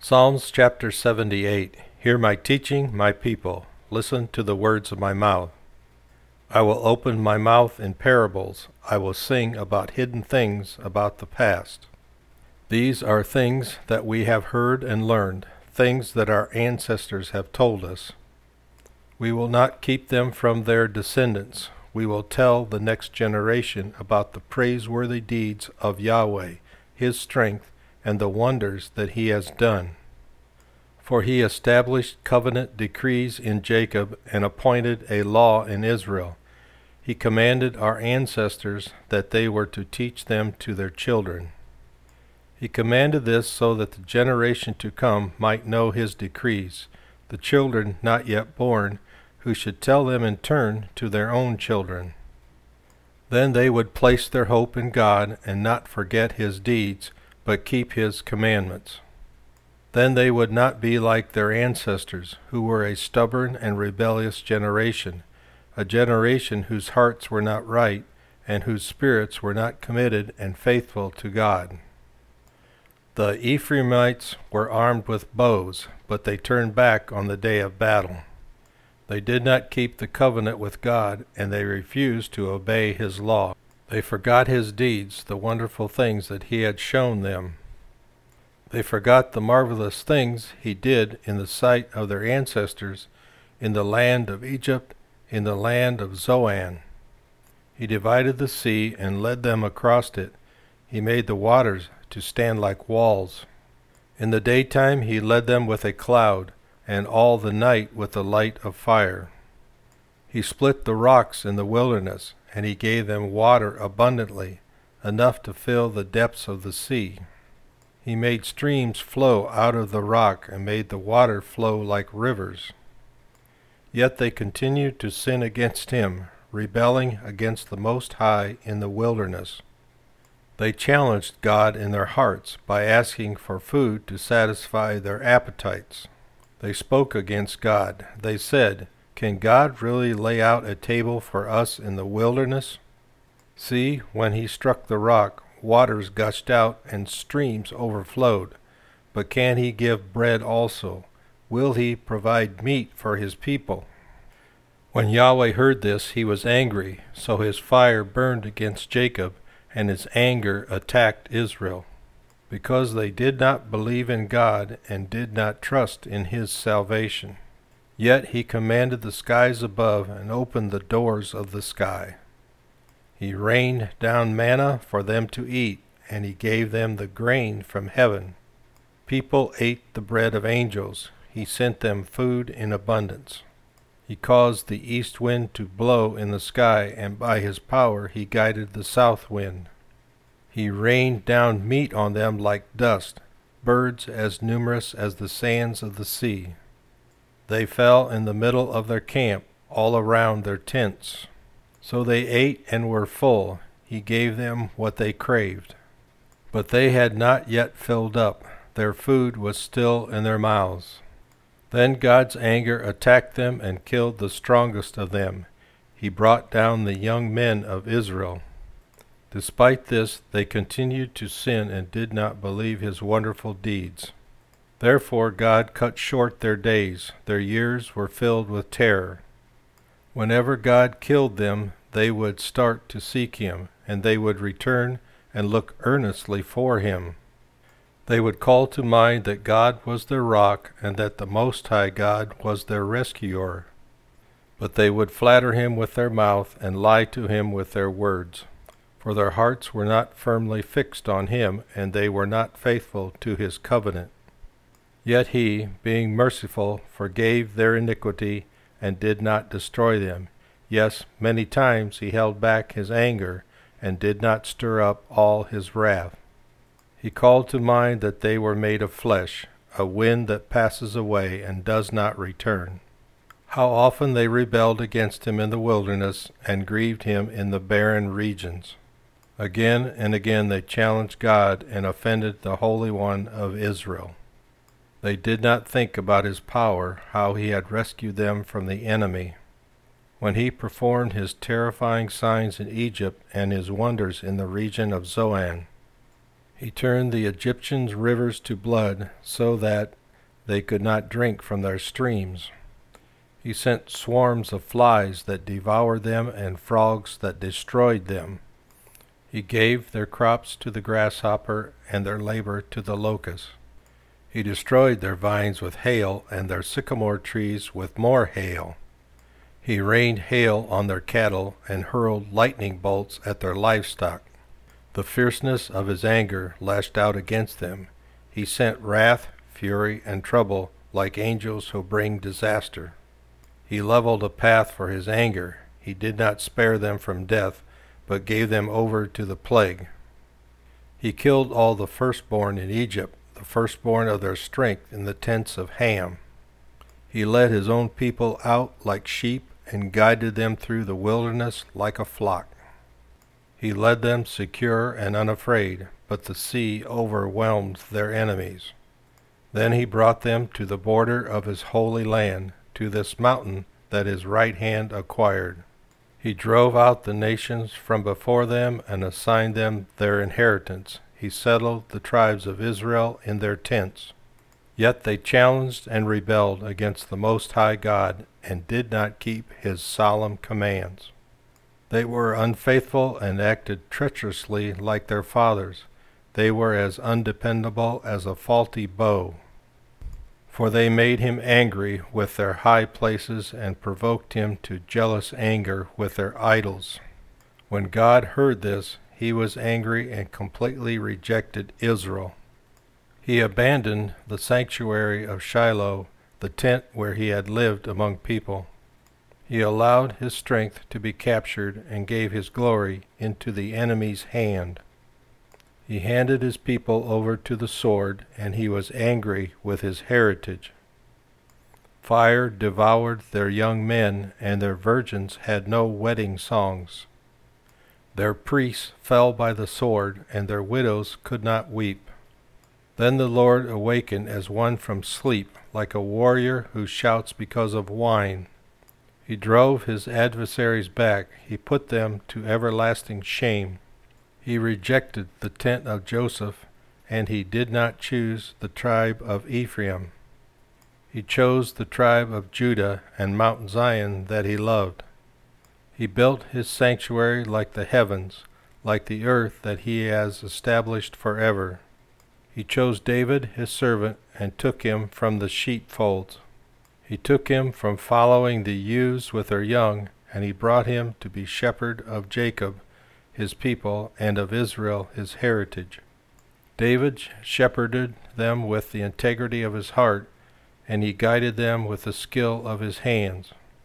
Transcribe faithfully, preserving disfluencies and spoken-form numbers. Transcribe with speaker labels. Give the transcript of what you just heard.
Speaker 1: Psalms chapter seventy-eight. Hear my teaching, my people. Listen to the words of my mouth. I will open my mouth in parables. I will sing about hidden things about the past. These are things that we have heard and learned, things that our ancestors have told us. We will not keep them from their descendants. We will tell the next generation about the praiseworthy deeds of Yahweh, His strength, and the wonders that He has done. For He established covenant decrees in Jacob and appointed a law in Israel. He commanded our ancestors that they were to teach them to their children. He commanded this so that the generation to come might know His decrees, the children not yet born, who should tell them in turn to their own children. Then they would place their hope in God and not forget His deeds, but keep His commandments. Then they would not be like their ancestors, who were a stubborn and rebellious generation, a generation whose hearts were not right, and whose spirits were not committed and faithful to God. The Ephraimites were armed with bows, but they turned back on the day of battle. They did not keep the covenant with God, and they refused to obey His law. They forgot His deeds, the wonderful things that He had shown them. They forgot the marvelous things He did in the sight of their ancestors in the land of Egypt, in the land of Zoan. He divided the sea and led them across it. He made the waters to stand like walls. In the daytime He led them with a cloud, and all the night with the light of fire. He split the rocks in the wilderness, and He gave them water abundantly, enough to fill the depths of the sea. He made streams flow out of the rock and made the water flow like rivers. Yet they continued to sin against Him, rebelling against the Most High in the wilderness. They challenged God in their hearts by asking for food to satisfy their appetites. They spoke against God. They said, "Can God really lay out a table for us in the wilderness? See, when He struck the rock, waters gushed out and streams overflowed. But can He give bread also? Will He provide meat for His people?" When Yahweh heard this, He was angry, so His fire burned against Jacob, and His anger attacked Israel, because they did not believe in God and did not trust in His salvation. Yet He commanded the skies above and opened the doors of the sky. He rained down manna for them to eat, and He gave them the grain from heaven. People ate the bread of angels. He sent them food in abundance. He caused the east wind to blow in the sky, and by His power He guided the south wind. He rained down meat on them like dust, birds as numerous as the sands of the sea. They fell in the middle of their camp, all around their tents. So they ate and were full. He gave them what they craved. But they had not yet filled up. Their food was still in their mouths. Then God's anger attacked them and killed the strongest of them. He brought down the young men of Israel. Despite this, they continued to sin and did not believe His wonderful deeds. Therefore God cut short their days. Their years were filled with terror. Whenever God killed them, they would start to seek Him, and they would return and look earnestly for Him. They would call to mind that God was their rock, and that the Most High God was their rescuer. But they would flatter Him with their mouth and lie to Him with their words. For their hearts were not firmly fixed on Him, and they were not faithful to His covenant. Yet He, being merciful, forgave their iniquity, and did not destroy them. Yes, many times He held back His anger, and did not stir up all His wrath. He called to mind that they were made of flesh, a wind that passes away and does not return. How often they rebelled against Him in the wilderness, and grieved Him in the barren regions. Again and again they challenged God and offended the Holy One of Israel. They did not think about His power, how He had rescued them from the enemy. When He performed His terrifying signs in Egypt and His wonders in the region of Zoan. He turned the Egyptians' rivers to blood, so that they could not drink from their streams. He sent swarms of flies that devoured them and frogs that destroyed them. He gave their crops to the grasshopper and their labor to the locust. He destroyed their vines with hail and their sycamore trees with more hail. He rained hail on their cattle and hurled lightning bolts at their livestock. The fierceness of his anger lashed out against them. He sent wrath, fury, and trouble like angels who bring disaster. He leveled a path for his anger. He did not spare them from death, but gave them over to the plague. He killed all the firstborn in Egypt, the firstborn of their strength in the tents of Ham. He led his own people out like sheep and guided them through the wilderness like a flock. He led them secure and unafraid, but the sea overwhelmed their enemies. Then he brought them to the border of his holy land, to this mountain that his right hand acquired. He drove out the nations from before them and assigned them their inheritance. He settled the tribes of Israel in their tents. Yet they challenged and rebelled against the Most High God and did not keep his solemn commands. They were unfaithful and acted treacherously like their fathers. They were as undependable as a faulty bow. For they made him angry with their high places and provoked him to jealous anger with their idols. When God heard this, he was angry and completely rejected Israel. He abandoned the sanctuary of Shiloh, the tent where he had lived among people. He allowed his strength to be captured and gave his glory into the enemy's hand. He handed his people over to the sword, and he was angry with his heritage. Fire devoured their young men, and their virgins had no wedding songs. Their priests fell by the sword, and their widows could not weep. Then the Lord awakened as one from sleep, like a warrior who shouts because of wine. He drove his adversaries back. He put them to everlasting shame. He rejected the tent of Joseph, and he did not choose the tribe of Ephraim. He chose the tribe of Judah and Mount Zion that he loved. He built his sanctuary like the heavens, like the earth that he has established forever. He chose David his servant and took him from the sheepfolds. He took him from following the ewes with their young, and he brought him to be shepherd of Jacob, his people, and of Israel, his heritage. David shepherded them with the integrity of his heart, and he guided them with the skill of his hands.